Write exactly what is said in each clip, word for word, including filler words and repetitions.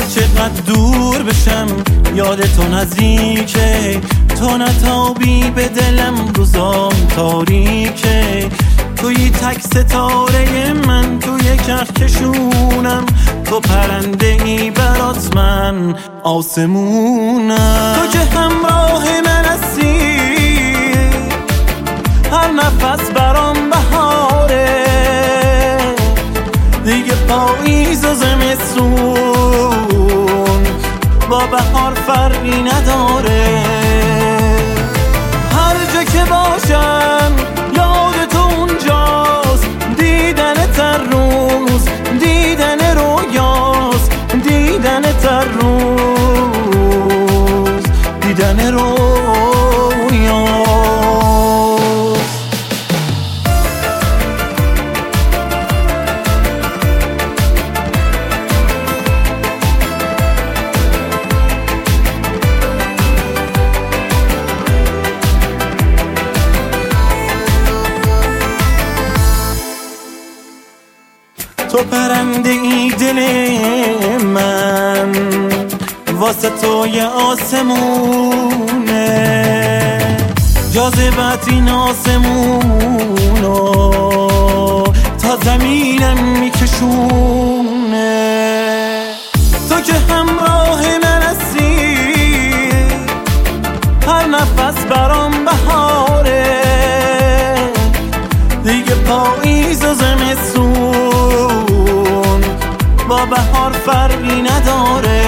چقدر دور بشم یاد تو نزدیکه، تو نتابی به دلم روزام تاریکه. توی تک ستاره من توی کهکشونم، تو پرنده ای برات من آسمونم. تو که همراه من هستی، هر نفس برام بهاره، دیگه پاییز و زمستون با بهار فرقی نداره. هر جا که باشم یاد تو اونجاست، دیدن تر روز دیدن رویاست، دیدن تر روز دیدن رویاست. تو پرنده ای دل من، واسه تو یه آسمونه، جاذبت این آسمونو تا زمینم میکشونه. تو که همراه من هستی، هر نفس برام بهاره، دیگه پاییز و زمستون با بهار فرقی نداره.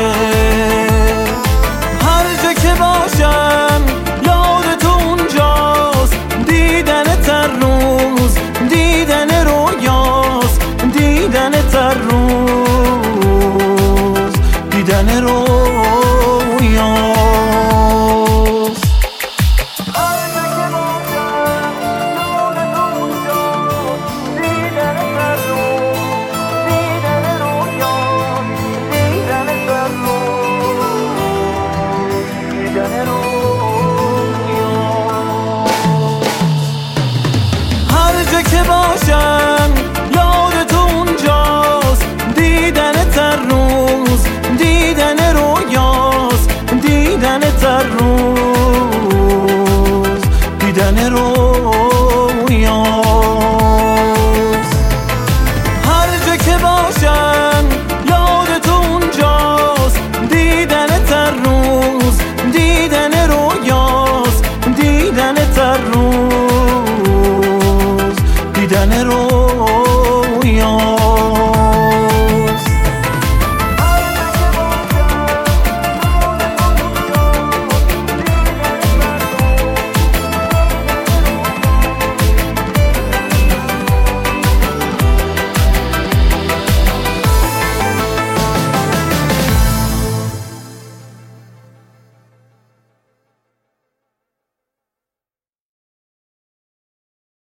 هر جا که باشم یاد تو اونجاست، دیدن تر روز دیدن رویاست، دیدن تر روز دیدن رویاست. هر جا که باشم یاد تو اونجاست، دیدن تر روز دیدن رویاست، دیدن تر روز دیدن رویاست. هر جا که باشم یاد تو اونجاست، دیدن تر روز دیدن رویاست، دیدن تر روز دیدن رویاست.